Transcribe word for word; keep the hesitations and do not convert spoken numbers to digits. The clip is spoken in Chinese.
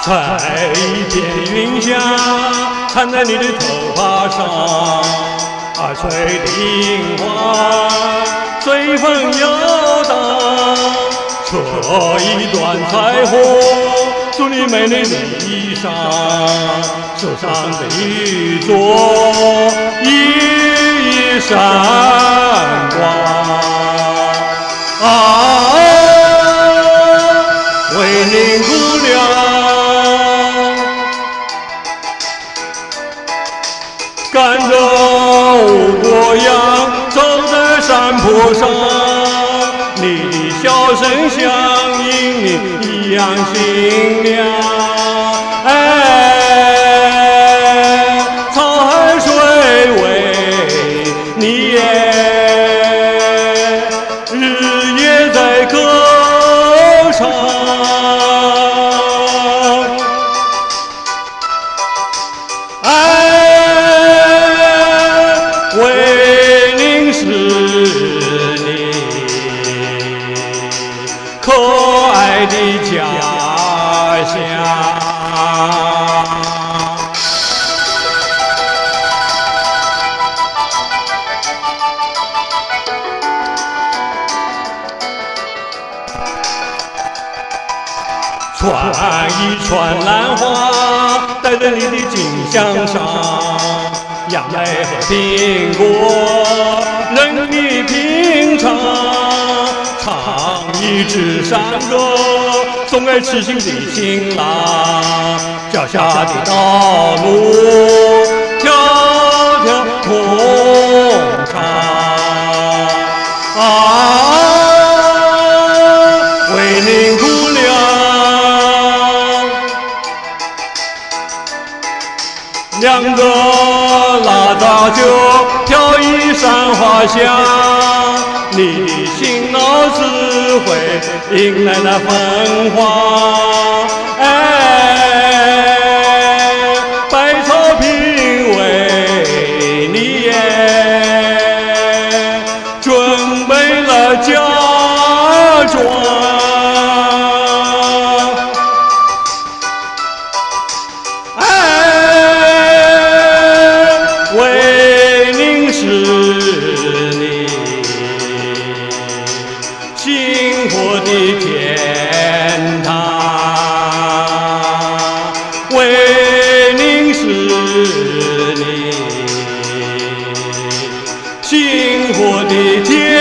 在一片云霞，缠在你的头发上，啊，吹的樱花随风摇荡，扯一段彩虹，做你美丽的衣裳，手上的玉镯熠熠闪光，啊，为您姑娘。赶着五国羊走在山坡上，你的笑声像引你一样清凉。哎，沧海水为你耶，日夜在歌唱。哎。为您是你可爱的家乡。串一串兰花戴在你的颈项上，杨梅和苹果任你品尝，唱一支山歌送给痴心的新郎，脚下的道路条条通畅，啊，为您姑娘。两个腊杂酒飘逸山花香，你的辛劳智慧迎来了芬芳。哎，百草品为你耶，准备了嫁妆。为您是你幸福的天堂，为您是你幸福的天堂。